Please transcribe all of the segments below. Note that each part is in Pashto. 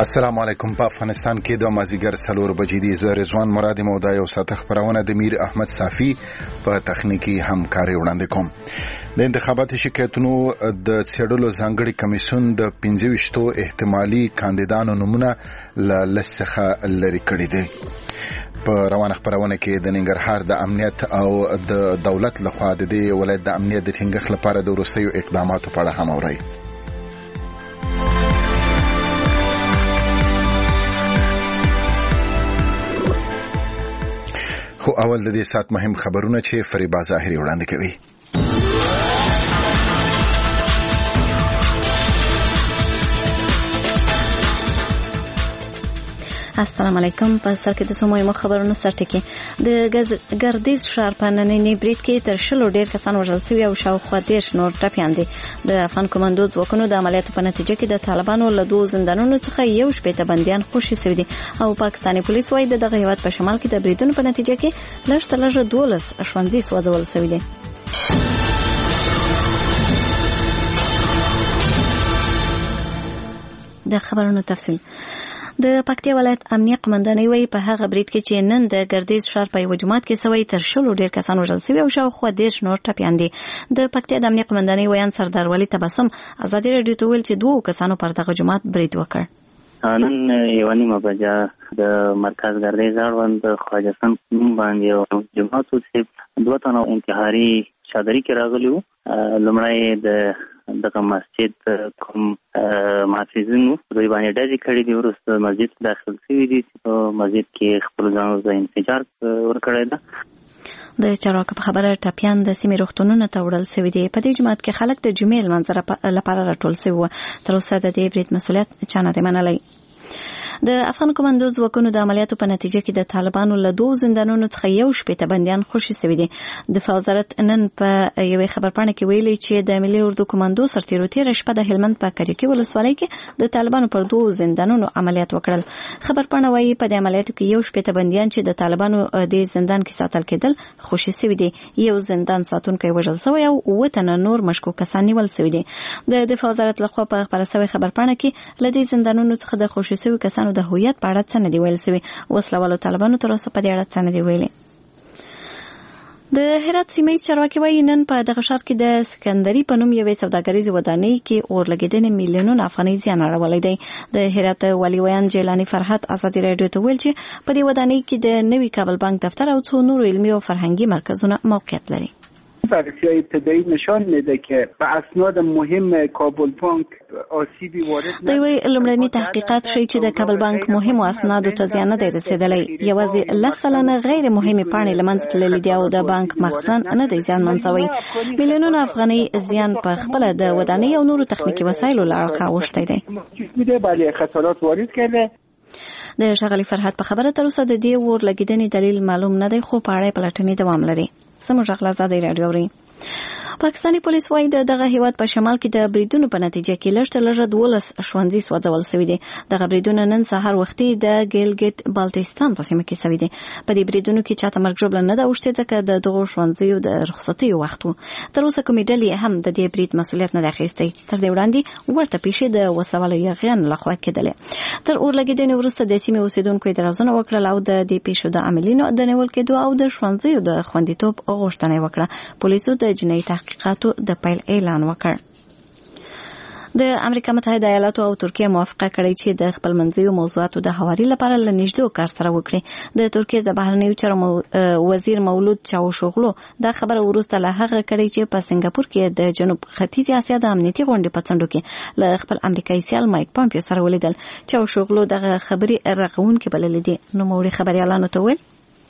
السلام علیکم. په افغانستان کې د مازیګر 4 بجې دي. زه رضوان مراد مودا یو ساعت خبرونه د میر احمد صافی په تخنیکی همکاري وړاندې کوم. د انتخاباتي شکایتونو د څېړلو ځانګړي کمیسیون د 25 احتمالي کاندیدانو نومونه لسخه لري کړي دي. په روانه خبرونه کې د ننګرهار د امنیت او د دولت لخوا د دې ولایت د امنیت د ټینګښت لپاره د وروستیو اقداماتو په اړه هم اوري. خو اول د دې سات مهم خبرونه چې فریبا ظاهري وړاندې کوي. السلام علیکم. په سر کې د سموي خبرونو سرټکی د ګردیز ښار په نننی برید کې تر 100 ډیر کسان وژل شوي او شاوخوا 10 نور ټپیان دي. د افغان کمانډو ځواکونو د عملیاتو په نتیجه کې د طالبانو له 2 زندانونو څخه 1 بندیان خوشي شوي دي او پاکستاني پولیس وايي دغه هیواد په شمال کې د بریدونو په نتیجه کې لږ تر لږه 12 ښوونځي سوځول شوي دي. د خبرونو تفصیل. د پکتیا ولایت امنیه قومندانۍ وایي په هغه برید کې چې نن د ګردیز ښار په یو جماعت کې سوی تر 100 ډیر کسان وژل شوي او شاوخوا 10 نور ټپیان دي. د پکتیا د امنیه قومندانۍ ویان سردار ولی تبسم ازادي رادیو ته ویل چې 2 کسانو پر دغه جماعت برید وکړ. نن یو نیمه بجه د مرکز ګردیز اړوند خواجه سم باندې یو جماعت چې 2 تنه انتحاري چادري کې راغلي وو. لومړی د دغه مسجد کوم محافظینو دوی باندې ډزې کړې دي. وروسته مسجد داخل شوي دي چې په مسجد کې خپل ځانو ته انفجار ورکړی ده. د چارواکو په خبره ټپیان د سیمې روغتونونو ته وړل شوي دي. په دې جماعت کې خلک د جمعې لمانځه لپاره راټول شوي وو. تر اوسه د دې برید مسؤلیت چا نه دی منلی. د افغان کمانډو ځواکونو د عملیاتو په نتیجه کې د طالبانو له 2 زندانونو څخه 1 بندیان خوشي شوي دي. دفاع وزارت نن په یوې خبرپاڼه کې ویلي چې د ملي اردو کمانډو سرتیرو تېره شپه د هلمند په کجکي ولسوالۍ کې د طالبانو پر 2 زندانونو عملیات وکړل. خبرپاڼه وایي په دې عملیاتو کې 1 بندیان چې د طالبانو د زندان کې ساتل کېدل خوشي شوي دي. یو زندان ساتونکی وژل شوی او 9 تنه نور مشکوک کسان نیول شوي دي. د دفاع وزارت لخوا په خبره شوې خبرپاڼه کې له دې زندانونو څخه د خوشي شوي کسانو د هویت په اړه څه نه دی ویل شوی. وسلوالو طالبانو تر اوسه په دې اړه څه نه دی ویلي. د هرات سیمه ییز چارواکي وایي نن په دغه ښار کې د سکندري په نوم یوې سوداګریزې ودانۍ کې اور لګېدنې میلیونونه افغانۍ زیان اړولی دی. د هرات والي ویان جیلاني فرحت ازادي رادیو ته ویل چې په دې ودانۍ کې د نوي کابل بانک دفتر او څو نورو علمي او فرهنګي مرکزونه موقعیت لري. بررسی‌های ابتدایی نشان میده که به اسناد مهم کابل بانک آسیبی وارد نشده. دوی لومړني تحقیقات ښیي چې د کابل بانک مهمو اسنادو ته زیان نه دی رسیدلی. یوازې 10 سلنه غیر مهمې پاڼې له منځه تللي دي او د بانک مخزن نه دی زیانمن شوی. میلیونونه افغانۍ زیان په خپله د ودانۍ او نورو تخنیکي وسایلو له اړخه اوښتی دی. بله خسارات وارد کرده. د ښاغلي فرحت په خبره تر اوسه د دې اور لګېدنې دلیل معلوم نه دی خو په اړه پلټنې دوام لري. سمو ژغ ازادي رادیو اوري. پاکستاني پولیس وايي دغه هیواد په شمال کې د بریدونو په نتیجه کې لږ تر لږه 12 ښوونځي سوځول شوي دي. دغه بریدونه نن سهار وختي د ګیلګټ بالتیستان په سیمه کې شوي دي. په دې بریدونو کې چاته مرګ ژوبله نه ده اوښتې ځکه د دغو ښوونځیو د رخصتیو وخت و. تر اوسه کومې ډلې هم د دې برید مسؤلیت نه دی اخیستی. تر دې وړاندې ورته پیښې د وسلوالو یاغیانو لخوا کېدلې. تر اور لګېدنې وروسته د سیمې اوسېدونکو اعتراضونه وکړل او د دې پیښو د عاملینو د نیول کېدو او د ښوونځیو د خوندیتوب غوښتنه وکړه. پولیسو د جنایي تحقیقاتو د پیل اعلان وکړ. د امریکا متحده ایالاتو او ترکیه موافقه کړې چې د خپل منځیو موضوعاتو د هواري لپاره له نږدې کار سره وکړي. د ترکیه د بهرنیو چارو وزیر مولود چاوشوغلو دا خبره وروسته له هغه کړې چې په سنگاپور کې د جنوب ختیځ اسیا د امنیتي غونډې په څنډو کې له خپل امریکایي سیال مایک پامپیو سره ولیدل. چاوشوغلو دغه خبري رغونکې بللې دي. نو موري خبريالانو ته ویل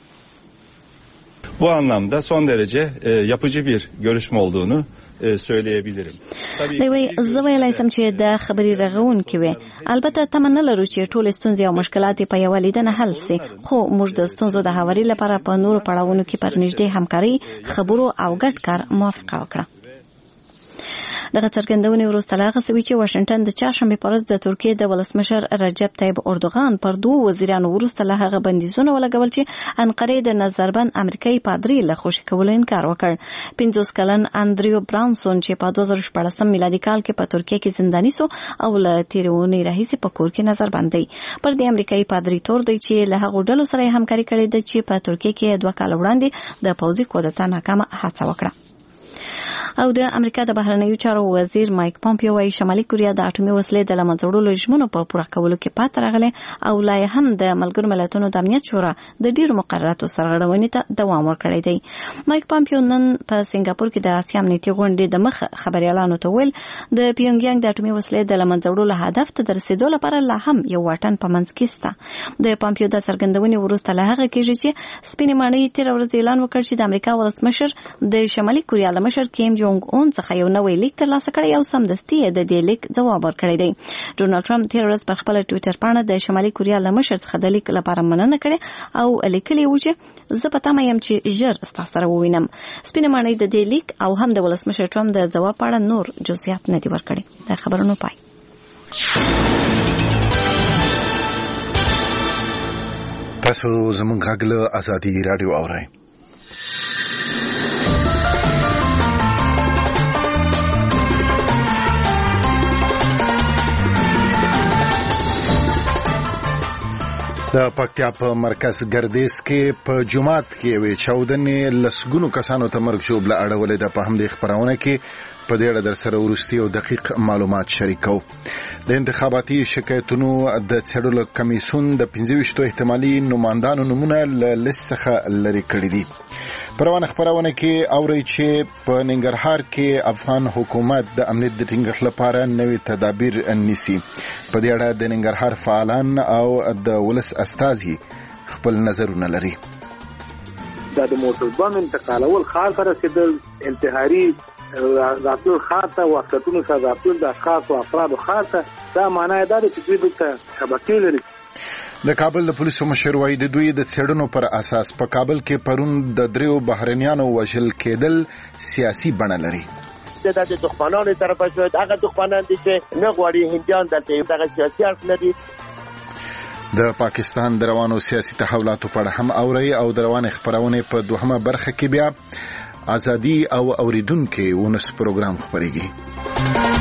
bu anlamda son derece yapıcı bir görüşme olduğunu söyleyebilirim. دوی زه ویلای سم چې د خبري رغونکې وي. البته تمنه لرو چې ټول ستونزې او مشکلات په یو لیدنه حل شي. خو موږ د ستونزو د هواري لپاره په نورو پړاوونو کې پر نږدې همکاري، خبرو او ګډ کار موافقه وکړه. دغه څرګندونې وروسته لا غوښتي چې واشنگټن د چهارشنبه په ورځ د ترکیې د ولسمشر رجب طیب اردوغان پر دوه وزیرانو وروسته له هغه بندیزونه ولګول چې انقره د نظربند امریکایي پادری له خوشي کولو انکار وکړ. 50 کلن اندریو برانسون چې په 2014 میلادي کال کې په ترکیه کې زنداني سو او له تیرونې راهیسې په کور کې نظربند دی. پر دې امریکایي پادری تور دی چې له هغو ډلو سره همکاري کړې ده چې په ترکیه کې 2 کال وړاندې د پوځي کودتا ناکامه هڅه وکړه. او د امریکا د بهرنیو چارو وزیر مایک پامپیو وايي شمالي کوریا د اټومي وسلې د لمنځه وړلو ژمنو په پوره کولو کې پاتې راغله او لا هم د ملګرو ملتونو د امنیت شورا د ډیرو مقرراتو سرغړونې ته دوام ورکړی دی. مایک پامپیو نن په سنگاپور کې د آسیا امنیتي غونډې د مخ خبريالانو ته ویل د پیونګیانګ د اټومي وسلې د لمنځه وړلو هدف ته د رسیدو لپاره لا هم یو واټن په منځ کې شته. د پامپیو د څرګندونې وروسته له هغه کېږي چې سپینې ماڼۍ تیر ورځ اعلان وکړ چې د امریکا ولسمشر د شمالي کوریا لمشر کیم جونګ اون څخه یو نوې لیک ترلاسه کړی او سمدستي د دې لیک ځواب ورکړی دی. ډونالد ټرمپ تیر ورځ پر خپل ټوئیټر باندې د شمالي کوریا له مشر څخه د لیک لپاره مننه کړې او لیکلی و چې زه په تمه یم چې ژر ستاسو سره ووینم. سپینه ماڼۍ د دې لیک او هم د ولسمشر ټرمپ د ځواب په اړه نور جزئیات نه دي ورکړي. د خبرونو پای. تاسو زموږ غږ له ازادي رادیو اورئ. د پکتیا په مرکز ګردیز کې په جمعات کې وی چاودنې لسګونو کسانو ته مرګ ژوبله اړولې ده. په همدې خبرونه کې په دې اړه در سره ورستي او دقیق معلومات شریکو. د انتخاباتي شکایتونو د څېړلو کمیسیون د 25 احتمالي نمائندانو نمونه له لیست څخه لري کړي دي. پروانه خبرونه کې اوري چې په ننګرهار کې افغان حکومت د امنیت د ټینګښت لپاره نوې تدابیر نیسي. په دې اړه د ننګرهار فعالان او د ولس استازي خپل نظرونه لري. دا د موټربان انتقالول خاص رسیدل انتحاري راتلو خاصه وختونو سره راتلو د اشخاص او افراد خاصه دا معنی دا چې دوی د شبکې لري. د کابل د پولیسو مشر وايي د دوی د څېړنو پر اساس په کابل کې پرون د دریو بهرنیانو وژل کېدل سیاسي بڼه لري. د دښمنانو طرفه شوی هغه دښمنان دي چې نه غواړي هندیان دلته دغه سیاسي اړخ لري. د پاکستان د روانو سیاسي تحولاتو په اړه هم اوري او د روانې خبرونه په دوهمه برخه کې بیا ازادي او اوریدونکو ونس پروګرام خبريږي.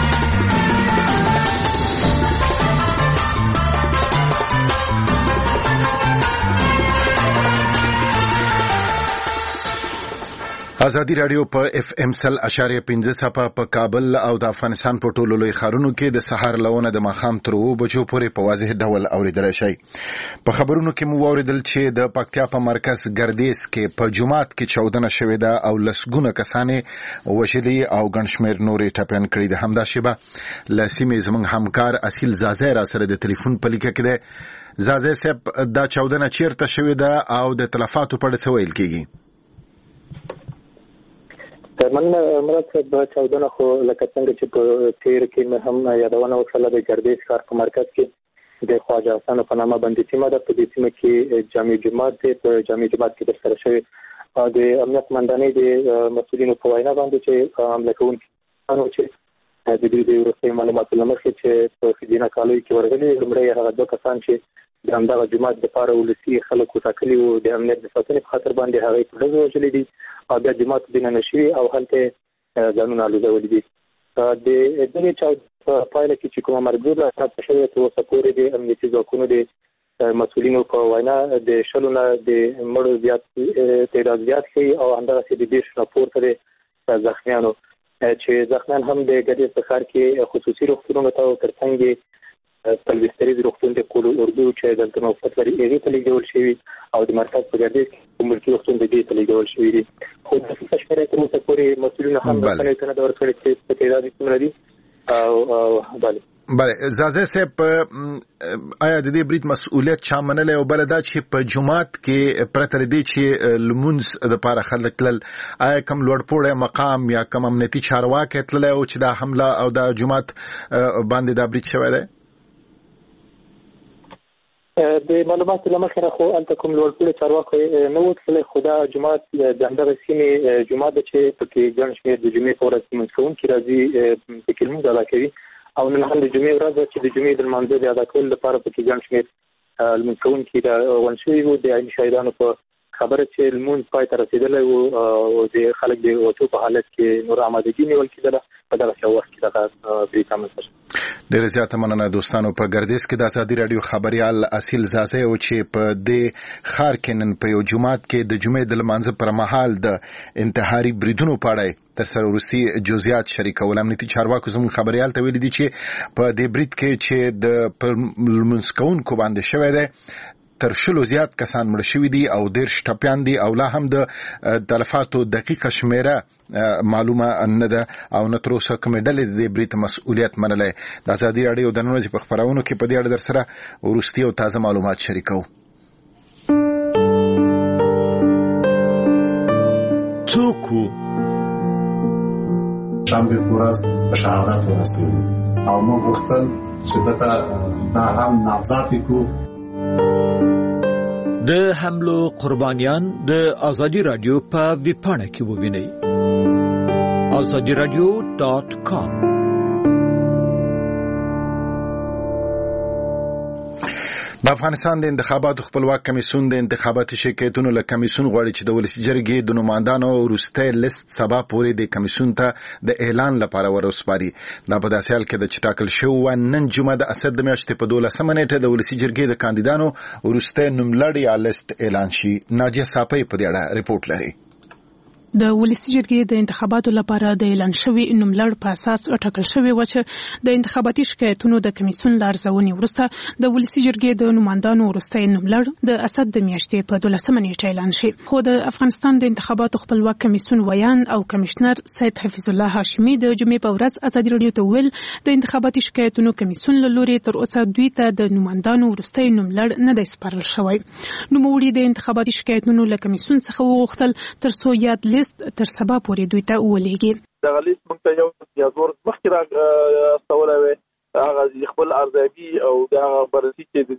ازادي رادیو په اف ام سل اشاریه 15 صفه په کابل او د افغانستان په ټولو لوی ښارونو کې د سحر لونه د ماخام تر 2 بجو پورې په واضح ډول اوریدل شي. په خبرونو کې مو اوریدل چې د پکتیا په مرکز ګردیز کې په جمعات کې چاودنه شوې ده او لسګونه کسانې وشلي او ګڼشمیر نورې ټپيان کړي ده. همدا شیبه لسیمې زمونږ همکار اصیل زازه را سره د ټلیفون په لیکه کې ده. زازه صاحب دا چاودنه چیرته شوې ده او د تلفاتو په اړه څه ویل کیږي؟ من مراد به چاودنه خو لکه څنګه چې په تیر کې هم یادونه وکړه د ګردیز ښار په مرکز کې د خواجه حسن په نامه باندې سیمه ده. په دې سیمه کې جامع جماعت دی. په جامع جماعت کې ترسره شوی د امنیت مندانې د مسؤلینو په وینا باندې چې حمله کوونکي چې د دې وروستي معلوماتو له مخې چې په فدینه کالوي کې ورغلي لومړی هغه 2 کسان چې د همدغه جماعت لپاره ولسي خلکو ټاکلي وو د امنیت د ساتنې په خاطر باندې هغه په ډزو وژلي دي او بیا جماعت دننه شوي او هلته ځانونه الوځولي دي. د دې په پایله کې چې کومه مرګ راځي شوی تر اوسه پورې د امنیتي ځواکونو د مسؤلینو په وینا د شلونه د مړو زیات تعداد زیات شي او همدغسې د 10 نه پورته زخمیانو چې زخمیان هم د ګردیز په ښار کې خصوصي روغتونونو ته ترڅنګ پلوستریز روغتون د کولو اردو چې دلته موقعیت لري هغې ته لېږدول شوي او د مرکز په ګردیز کې ملکي روغتون د دې ته لېږدول شوي دي. خو د شمېرې تر اوسه پورې مسؤلینو هم بخښنې ته نه ده ورکړې چې په تعداد یې څومره دي او بله زازه صاحب آیا د دې برید مسؤلیت چا منلی او بله دا چې په جماعت کې پرته له دې چې لمونځ دپاره خلک تلل آیا کوم لوړپوړی مقام یا کوم امنیتي چارواکی تللی او چې دا حمله او دا جماعت باندې دا برید شوی دی؟ د معلوماتو لمخې خو انت کوم لوړ چارواکي نو وکړي خدا جماعت د اندغه سیمې جماعت چې پکې ګڼ شمېر د جمعې په ورځ منځون کې راځي په کلمو ادا کوي او نن هم د جمعې ورځ چې د جمعې د منځ د ادا کولو لپاره پکې ګڼ شمېر المنځون کې د ونشوي وو د عین شهیدانو په خبره چې المون پای ته رسیدلی وو او د خلک د وچو په حالت کې نور آمادګي نیول کېدله په دغه وخت کې دغه بریټ عمل شو. ډېر زیاته مننه دوستانو. په ګردیز کې د ازادي رادیو خبريال اصیل زازه او چې په دې خار کې نن په یو جمعات کې د جمعې د لمانځه پر مهال د انتحاري بریدونو پاړای تر سره روسي جزئیات شریکول. امنیتي چارواکو زموږ خبريال ته ویلي دي چې په دې برید کې چې د منسکون کو باندې شوې ده تر شلو زیات کسان مړ شوي دي او ډېر شټپیان دي او لا هم د تلفاتو دقیقه شمیره معلومه نه ده او نه تر اوسه کومې ډلې د برید مسؤلیت منلی. د ازادي راډیو د نن ورځې په خپرونو کې په دې اړه در سره وروستي او تازه معلومات شریکو. څوک شنبه ورځ په شهادت ورسېدو او موږ غوښتل چې دا هم نامزد کړو. د حملو قربانیان د ازادي رادیو په ویبپاڼه کې ووینئ azadiradio.com. د افغانستان د انتخاباتو خپلواک کمیسیون د انتخاباتي شرکتونو له کمیسیون غواړي چې د ولسی جرګې د نمائندانو وروستي لیست سبا پورې د کمیسیون ته د اعلان لپاره ورسپاري. دا په داسې حال کې د چټاکل شو نن جمعه د اسد د میاشتې په 12 نیټه د ولسی جرګې د کاندیدانو وروستي نوملړ یا لیست اعلان شي. ناجیه صافی په دې اړه ریپورت لري. د ولسی جرګې د انتخاباتو لپاره د اعلان شوی نوملړ په اساس ټاکل شوی و چې د انتخاباتي شکایتونو د کمیسیون لارښوونې وروسته د ولسی جرګې د نمائندانو وروستي نوملړ د اسد د میاشتې په 12 نیټه اعلان شي. خو د افغانستان د انتخاباتو خپلواک کمیسیون ویان او کمشنر سید حفیظ الله هاشمی د جمعې په ورځ ازادي رادیو ته ویل د انتخاباتي شکایتونو کمیسیون له لوري تر اوسه دوی ته د نمائندانو وروستي نوملړ نه دی سپارل شوی. نوموړي د انتخاباتي شکایتونو له کمیسیون څخه وغوښتل تر څو یاد تر سبا پورې دوی ته ولېږي. دغه لیست موږ ته یو زور مخکې راستولی وی هغه خپل ارزیابي او دغه بررسي چې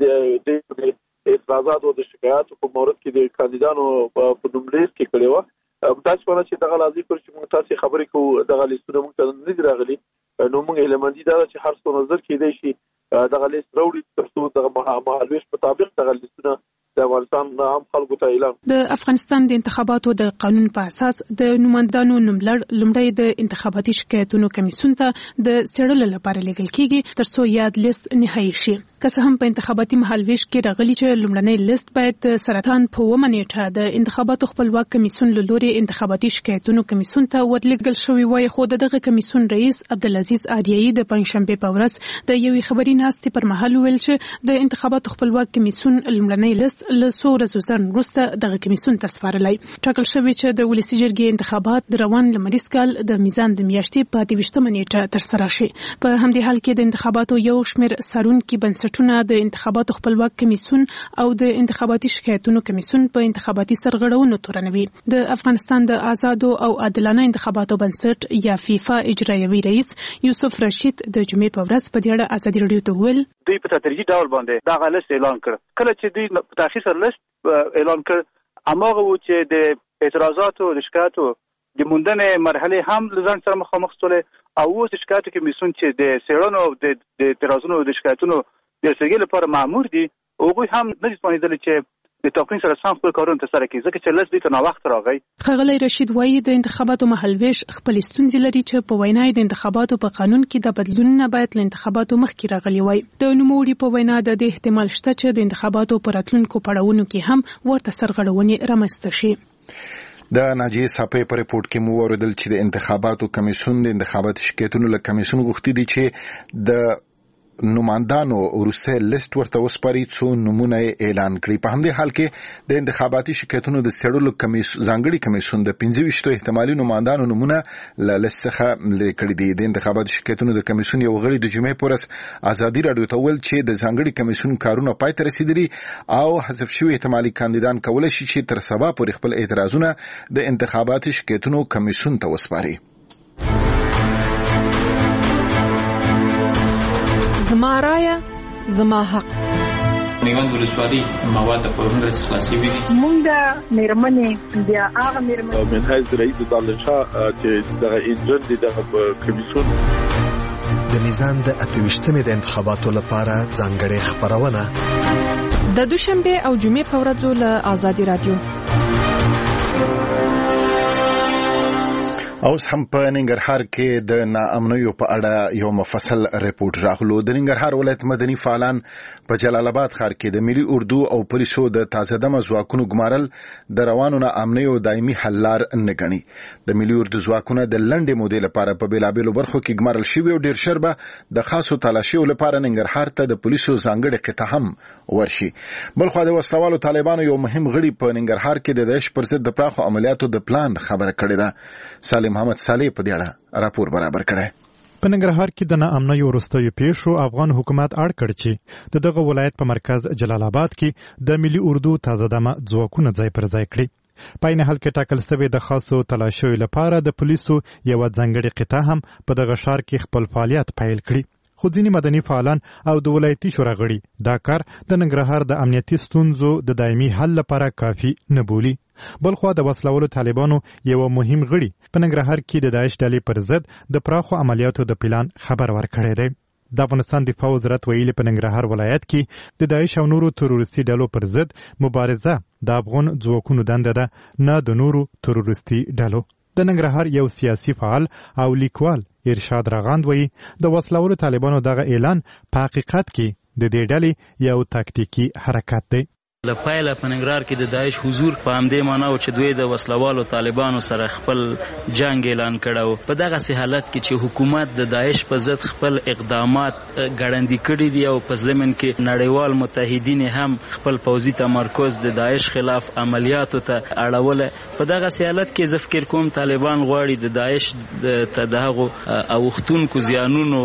د اعتراضاتو او د شکایاتو په مورد کې د کاندیدانو په نوم لیست کې کړې وه. تاسو په چې دغه لازم پر چې موږ تاسو خبرې کوو دغه لیستونه موږ ته نه دي راغلي نو موږ هیلهمندي دا چې هر څو نظر کېدی شي دغه لیست راوړي تر څو دغه مهالویش مطابق دغه لیستونه د افغانستان عام خلکو ته اعلان. د افغانستان د انتخاباتو د قانون په اساس د نمائندانو نوملړ لومړی د انتخاباتي شکایتونو کمیسیون ته د څېړلو لپاره لیږل کیږي تر څو یاد لیست نهایی شي. که څه هم په انتخاباتي مهالویش کې راغلي چې لومړنی لیست باید د سرطان په 9 نیټه د انتخاباتو خپلواک کمیسیون له لوري انتخاباتي شکایتونو کمیسیون ته ورلېږل شوی وای خو دغه کمیسیون رئیس عبدالعزیز آریایی د پنځشنبه په ورځ د یوې خبري ناستې پر مهال ویل چې د انتخاباتو خپلواک کمیسیون لومړنی لیست له څو ورځو وروسته دغه کمیسیون ته سپارلی. ټاکل شوی چې د ولسی جرګې انتخابات د روان لمریز کال د میزان د میاشتې په 28 نیټه ترسره شي. په همدې حال کې د انتخاباتو یو شمېر څارونکي بنسټونه د انتخاباتو خپلواک کمیسیون او د انتخاباتي شکایتونو کمیسیون په انتخاباتي سرغړونو تورنوي. د افغانستان د آزادو او عادلانه انتخاباتو بنسټ یا فیفا اجرایوي رئیس یوسف رشید د جمعې په ورځ په دې اړه ازادي رادیو ته ویل دوی په تدریجي ډول باندې دا لیست اعلان کړ. کله چې دوی په تاخیر سره لیست اعلان کړ اماغه و چې د اعتراضاتو د شکایتو د موندنې مرحله هم لزان سره مخامخ شولې او اوس شکایتو کمیسیون چې د څېړنو د اعتراضونو د شکایتونو د سرګل لپاره مامور دي هغوی هم نه دي توانېدلي چې د توقین سره سم خپل کارونه ترسره کړي ځکه چې لیست دوی ته ناوخته راغی. ښاغلی رشید وایي د انتخاباتو مهالویش خپلې ستونزې لري چې په وینا د انتخاباتو په قانون کې د بدلونونه باید له انتخاباتو مخکې راغلي وای. د نوموړي په وینا د دې احتمال شته چې د انتخاباتو په راتلونکو پړاوونو کې هم ورته سرغړونې رامنځته شي. د ناجیه صافی په ریپورت کې مو اوریدل چې د انتخاباتو کمیسیون د انتخاباتي شکایتونو له کمیسیون غوښتي دي چې د نمائندانو وروسته لیست ورته وسپاري څو نمونه اعلان کړي. په همدې حال کې د انتخاباتي شکایتونو د څېړلو ځانګړي کمیسیون د 25 احتمالي نمائندانو نمونه له لیست څخه لرې کړي دي. د انتخاباتي شکایتونو د کمیسیون یو غړي د جمعې په ورځ ازادي رادیو ته ویل چې د ځانګړي کمیسیون کارونه پای ته رسیدلي او حذف شوي احتمالي کاندیدان کولی شي چې تر سبا پورې خپل اعتراضونه د انتخاباتي شکایتونو کمیسیون ته وسپاري. زما رایه زما حق. میوند ولسوالۍ مواد په هغه خلاصي وي. موږ د میرمنې بیا هغه میرمنې من حیث رئیس دانشا چې دغه انجن دي دغه کمیسیون د میزان د 28مې د انتخاباتو لپاره ځانګړې خبرونه د دوشنبه او جمعې په ورځو له آزادي رادیو. اوس هم په ننګرهار کې د ناامنیو په اړه یو مفصل ریپورت راغلو. د ننګرهار ولایت مدني فعالان په جلال آباد ښار کې د ملي اردو او پولیسو د تازه دمه ځواکونو ګمارل د روانو ناامنیو دایمي حل لار نه ګڼي. د ملي اردو ځواکونه د لنډې مودې لپاره په بیلابېلو برخو کې ګمارل شوي او ډېر ژر به د خاصو تلاشیو لپاره ننګرهار ته د پولیسو ځانګړې قطعه هم ورشي. بلخوا د وسلوالو طالبانو یو مهم غړي په ننګرهار کې د داعش پر ضد د پراخو عملیاتو د پلان خبره کړې ده. سالم محمد صالح په دې اړه راپور برابر کړی. په ننګرهار کې د ناامنیو وروستیو پیښو افغان حکومت اړ کړ چې دغه ولایت په مرکز جلال آباد کې د ملي اردو تازه دمه ځواکونه ځای پر ځای کړي. په عین حال کې ټاکل شوی د خاصو تلاشیو لپاره د پولیسو یو ځانګړې قطعه هم په دغه ښار کې خپل فعالیت پیل کړي. خو ځینې مدني فعالان او د ولایتي شورا غړي دا کار د ننګرهار د امنیتي ستونزو د دایمي حل لپاره کافي نه بولي. بلخوا د وسلوالو طالبانو یو مهم غړي په ننګرهار کې د داعش ډلې پر ضد د پراخو عملیاتو د پلان خبر ورکړی دی. د افغانستان دفاع وزارت ویلي په ننګرهار ولایت کې د داعش او نورو تروریستي ډلو پر ضد مبارزه د افغان ځواکونو دنده ده، نه د نورو تروریستي ډلو. د ننګرهار یو سیاسي فعال او لیکوال ارشاد راغاند وایي د وسلوالو طالبانو دغه اعلان په حقیقت کې د دې ډلې یو تاکتیکي حرکت دی. لپاره په ننګرهار کې د داعش حضور په همدې معنا او چې دوی د وسلوالو طالبانو سره خپل جنگ اعلان کړو. په دغه حالت کې چې حکومت د داعش په ضد خپل اقدامات ګړندي کړي دي او په ضمن کې نړیوال متحدین هم خپل پوځي تمرکز د داعش خلاف عملیاتو ته اړول. په دغه حالت کې زه فکر کوم طالبان غواړي د داعش ته دغه اوختونکو زیانونو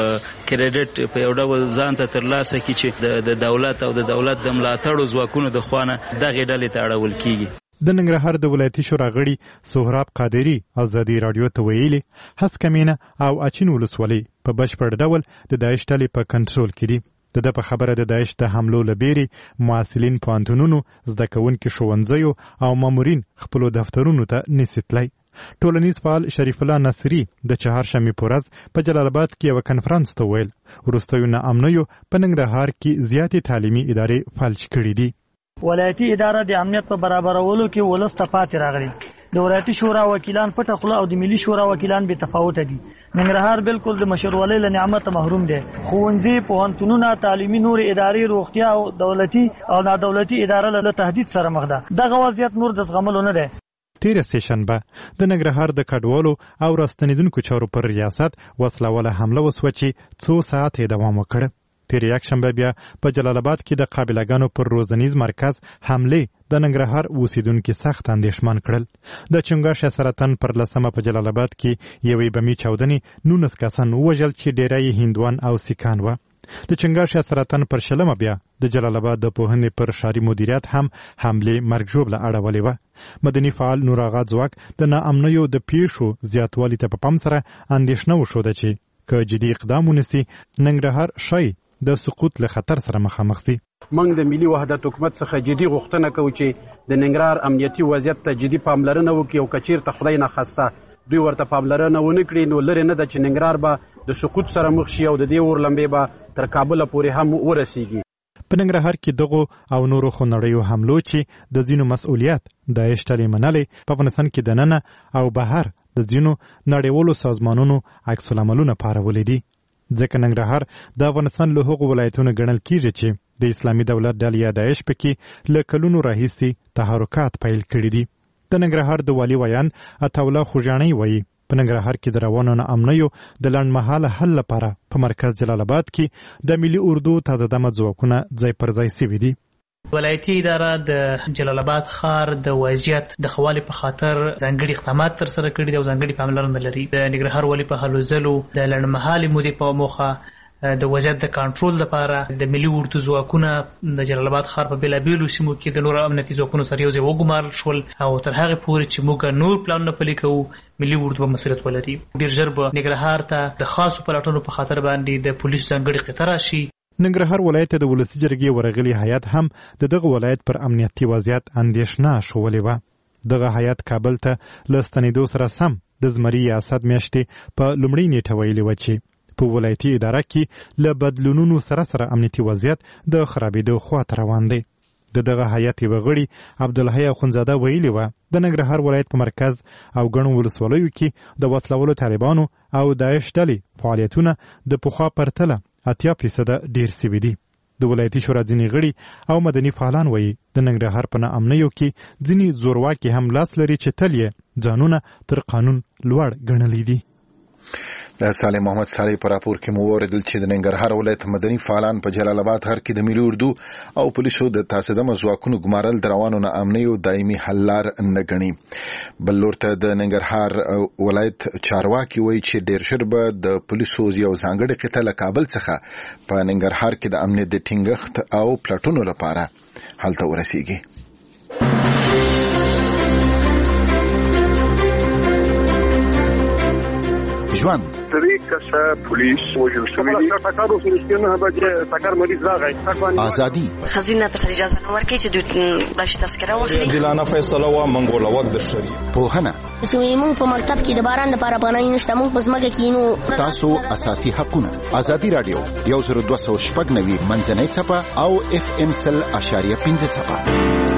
کریډټ په یو ډول ځان ته ترلاسه کړي چې د دولت او د دولت د ملاتړو ځواکونو د خوانه دغه ډلې ته اړول کیږي. د ننګرهار د ولایتي شورا غړي سهراب قادری ازادي رادیو ته ویلي هسکمینه او اچین ولسوالۍ په بشپړ ډول د داعش ډلې په کنټرول کې دي. د په خبره د داعش د حملو لبيري معاصلین پوهنتونونو زده کوونکي ښوونځیو او مامورین خپل دفترونو ته نسیتلی. ټولنیز فعال شریف الله نصری د چهارشنبه په ورځ په جلال آباد کې یو کنفرانس ته ویل وروستیو ناامنیو په ننګرهار کې زیاتې تعلیمي ادارې فلج کړي دي. ولایتي اداره د امنیت په برابرولو کې ولست پاتې راغلي. د ولایتي شورا وکیلان پټه خوله او د ملي شورا وکیلان به تفاوت دي. ننګرهار بالکل د مشرولۍ له نعمت محروم دي. ښوونځي، پوهنتونونه، تعلیمي نور ادارې، روغتیا او دولتي او نادولتي اداره له تهدید سره مخ ده. دغه وضعیت نور د زغملو نه دی. تیر سیشنبه د ننګرهار د کډوالو او راستنیدونکو چارو پر ریاست وسلواله حمله وسوه چې 2 ساعت دوام وکړ. تیر یکشنبه بیا په جلال آباد کې د قابلګانو پر روزنیز مرکز حمله د ننګرهار اوسیدونکو سخت اندېښمن کړل. د چنګاښ سرطان پر لسمه په جلال آباد کې یوې بمي چاودنې 19 کسان وژل چې ډیری هندوان او سیکان و. د چنګاښ سرطان پر شلمه بیا د جلال آباد د پوهنې پر ښاري مدیریت هم حمله مرګ ژوبله اړولې و. مدني فعال نور آغا ځواک د ناامنیو د پیښو زیاتوالي ته په پام سره اندېښنه وښوده چې که جدي اقدام ونیسي ننګرهار شي د سقوط له خطر سره مخامخ دي. موږ د ملي وحدت حکومت څخه جدي غوښتنه کوو چې د ننګرهار امنیتي وضعیت ته جدي پاملرنه وکړي او کچیر ته خدای نه خواسته دوی ورته پاملرنه ونه کړي نو لري نه ده چې ننګرهار به د سقوط سره مخ شي او د دې اور لمبې به تر کابل پورې هم ورسیږي. په ننګرهار کې دغه او نورو خونړیو حملو چې د ځینو مسؤلیت د اشتلې منلې په افغانستان کې دننه او بهر د ځینو نړیوالو سازمانونو عکس العملونه پارولې دي. ځکه ننګرهار د افغانستان له هغو ولایتونو ګڼل کیږي چې د اسلامي دولت ډلې یا داعش پکې له کلونو راهیسې تحرکات پیل کړي دي. د ننګرهار د والي ویان عطاالله خوږیاڼی وایي په ننګرهار کې د روانو ناامنیو د لنډمهاله حل لپاره په مرکز جلال آباد کې د ملي اردو تازه دمه ځواکونه ځای پر ځای شوي دي. ولایتي اداره د جلال آباد ښار د وضعیت د ښه والي په خاطر ځانګړي اقدامات ترسره کړي دي او ځانګړي پاملرنه لري. د ننګرهار والي په هلو ځلو د لنډمهالې مودې په موخه د وضعیت د کنټرول لپاره د ملي اردو ځواکونه د جلال آباد ښار په بیلابیلو سیمو کې د نورو امنیتي ځواکونو سره یو ځای وګمارل شول او تر هغې پورې چې موږ نور پلانونه پلي کوو ملي اردو به مسؤلیت ولري. ډېر ژر به ننګرهار ته د خاصو پلټنو په خاطر باندې د پولیسو ځانګړې قطعه راشي. ننګرهار ولایت د ولسی جرګې ورغلي هیئت هم دغه ولایت پر امنیتي وضعیت اندېښنه شولې وه. دغه هیئت کابل ته له ستنېدو سره سم د زمري یا اسد میاشتې په لومړۍ نیټه ویلې وه چې په ولایتي اداره کې له بدلونونو سره امنیتي وضعیت د خرابېدو خواته روان دی. دغه هیئت یوه غړي عبدالحی اخونزاده ویلي وه د ننګرهار ولایت په مرکز او ګڼو ولسوالیو کې د وسلوالو طالبانو او داعش ډلې فعالیتونه د پخوا پرتله 80% ډیر سوي دي. د ولایتي شورا ځینې غړي او مدني فعالان وایي د ننګرهار په ناامنیو کې ځینې زورواکي هم لاس لري چې تل یې ځانونه تر قانون لوړ ګڼلي دي. د صالح محمد صالح پر راپور کې مو اوریدل چې د ننګرهار ولایت مدني فعالان په جلال آباد ښار کې د ملي اردو او پولیسو د تاسیسه ځواکونو ګمارل د روانو ناامنیو دایمي حل لار نه ګڼي. بل لور ته د ننګرهار ولایت چارواکي وایي چې ډېر ژر به د پولیسو یو ځانګړې قطعه له کابل څخه په ننګرهار کې د امنیت د ټینګښت او پلټونو لپاره هلته ورسیږي. ژوند کسه پولیس وژل شوی دي. ټاکارو سرشتونه به ټاکار مریض راغی. ازادي خزینه ته اجازه نه ورکړي چې دوی بلش تذکره واخلي. دلانه فیصله وا منګول وخت د شری پوهنه چې موږ په مکتب کې د باران لپاره پناه نشته، موږ په ځمکه کې نو تاسو اساسي حقونه. ازادي رادیو 10290 منځنۍ صفه او FM 100.5 صفه.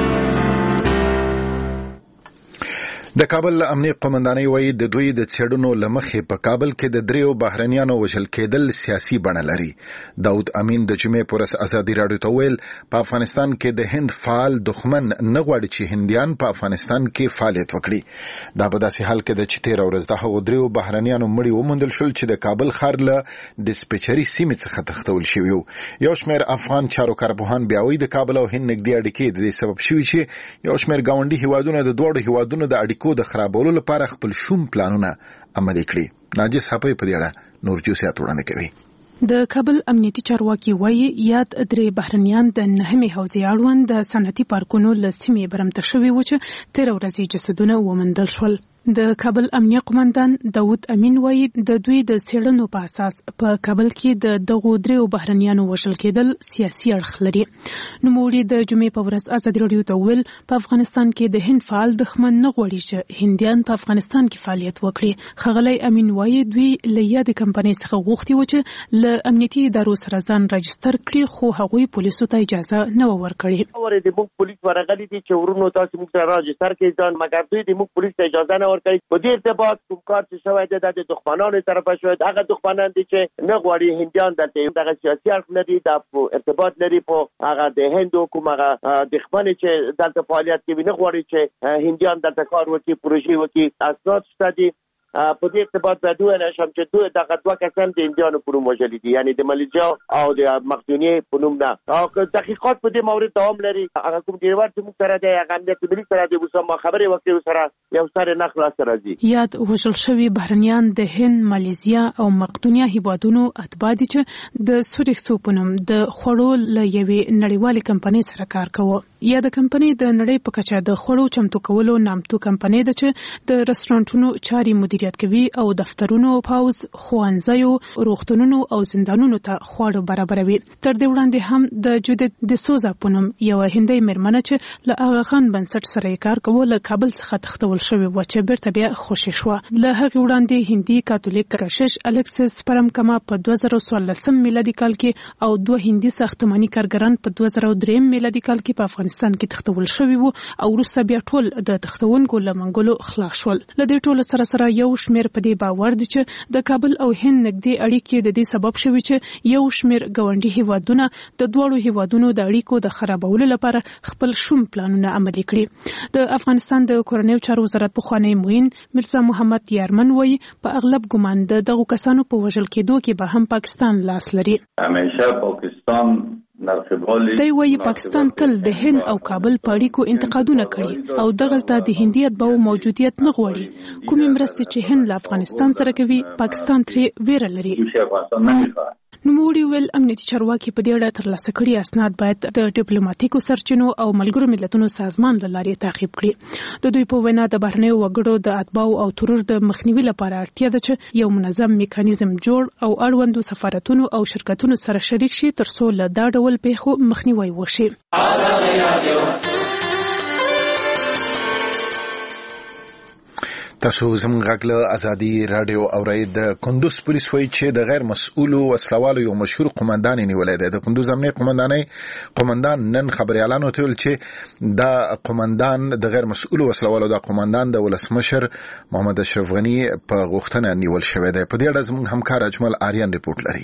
د کابل امنیه قومندانۍ وایي د دوی د څېړنو له مخې په کابل کې د دریو بهرنیانو وژل کېدل سیاسي بڼه لري. داود امین د جمعې پر ورځ ازادي راډیو ته ویل په افغانستان کې د هند فعال دښمن نه غواړي چې هندیان په افغانستان کې فعالیت وکړي. دا په داسې حال کې ده چې تېره ورځ د هغو دریو بهرنیانو مړي وموندل شول چې د کابل ښار له ډسپیچري سیمې څخه تښتول شوي وو. یو شمېر افغان چارو کارپوهان بیا وایي د کابل او هند نږدې اړیکې د دې سبب شوي چې یو شمېر ګاونډي هیوادونه د دواړو هیوادونو د اړیکو د خرابولو لپاره خپل شوم پلانونه عملي کړي. ناجی صاحب په دې اړه نور جوسیات وړاندې کوي. د کابل امنیتي چارواکي وایي یاد درې بهرنیان د نهمې حوزې اړوند د صنعتي پارکونو له سیمې برمته شوي وو چې تېره ورځ جسدونه وموندل شول. د کابل امنیه قومندان داود امین وایي د دوی د څېړنو په اساس په کابل کې د دغو دریو بهرنیانو وژل کېدل سیاسي اړخ لري. نوموړي د جمعې په ورځ ازادي راډیو ته وویل په افغانستان کې د هند فعال دښمن نه غواړي چې هندیان په افغانستان کې فعالیت وکړي. ښاغلی امین وایي دوی له یادې کمپنۍ څخه غوښتي وو چې له امنیتي ادارو سره ځان راجستر کړي، خو هغوی پولیسو ته اجازه نه وه ورکړې. د موږ پولیس ورغلي دي چې ورونو تاسو موږ سره راجستر کړئ ځان، مګر دوی د موږ پولیس ته اجازه نه ورکړي. په دې ارتباط کوم کار چې شوی دی د دښمنانو طرفه شوی، هغه دښمنان دي چې نه غواړي هندیان دلته دغه سیاسي اړخ لري، د ارتباط لري په هغه د هندو کوم هغه دښمن چې دلته فعالیت کوي، نه غواړي چې هندیان دلته کار وکړي، پروژې وکړي. اسناد شته دي په دې ارتباط باید وویل شم چې دوی دغه دوه کسان د هندیانو په نوم وژلي دي، یعنی د ملیجا او د مقدونیې په نوم نه. او تحقیقات په دې مورد دوام لري. هغه کوم ډیوار چې موږ سره دی هغه امنیت ملي سره دی، اوس ما خبرې وکړې سره یو سره نقل سره راځي. یاد وژل شوي بهرنیان د هند، مالیزیا او مقدونیه هیوادونو اتباع دي چې د سوریکسو په نوم د خوړو له یوې نړیوالې کمپنۍ سره کار کوي. یا د کمپنۍ د نړۍ په کچه د خوړو چمتو کولو نامتو کمپنۍ ده چې د رستورانټونو چاري مدیریت کوي او دفترونو، پاوز، ښوونځیو، روغتونونو او زندانونو ته خواړه برابروي. تر دې وړاندې هم د جودت د سوزا په نوم یوه هندۍ مېرمنه چې له آغا خان بنسټ سره یې کار کوه له کابل څخه تښتول شوې وه چې بیرته بیا خوشې شوه. له هغې وړاندې هندي کاتولیک کشش الکسس پرمکما په 2014 میلادي کال کې او دوه هندي ساختماني کارګران په 2003 میلادي کال کې په افغانستان کې تښتول شوي وو او وروسته بیا ټول د تښتونکو له منګولو خلاص شول. له دې ټولو سره یو شمېر په دې باور دي چې د کابل او هند نږدې اړیکې د دې سبب شوي چې یو شمېر ګاونډي هیوادونه د دواړو هیوادونو د اړیکو د خرابولو لپاره خپل شوم پلانونه عملي کړي. د افغانستان د کورنیو چارو وزارت پخوانی معین مرزا محمد یارمن وایي په اغلب ګمان د دغو کسانو په وژل کېدو کې به هم پاکستان لاس لري. همیشه پاکستان دی وایي پاکستان تل د هند او کابل په اړیکو انتقادونه کړي او دغلته د هندي اتباعو موجودیت نه غواړي. کومې مرستې چې هند له افغانستان سره کوي پاکستان ترې ویره لري. نوموړي ویل امنیتي چارواکي په دې اړه ترلاسه کړي اسناد باید د ډیپلوماټیکو سرچینو او ملګرو ملتونو سازمان له لارې تعقیب کړي. د دوی په وینا د بهرنیو وګړو د اتباعو او ترور د مخنیوي لپاره اړتیا ده چې یو منظم میکانیزم جوړ او اړوندو سفارتونو او شرکتونو سره شریک شي ترڅو له دا ډول پیښو مخنیوي وشي. تاسو زموږ غږ له ازادي رادیو اورئ. د کندوز پولیس وایي چې د غیر مسؤلو وسلوالو یو مشهور قومندان نیولی دی. د کندوز امنیه قومندان نن خبريالانو ته ویل چې دا قومندان د غیر مسؤلو وسلوالو د قومندان د ولسمشر محمد اشرف غنی په غوښتنه نیول شوی دی. په دې اړه زموږ همکار اجمل آریان ریپورت لري.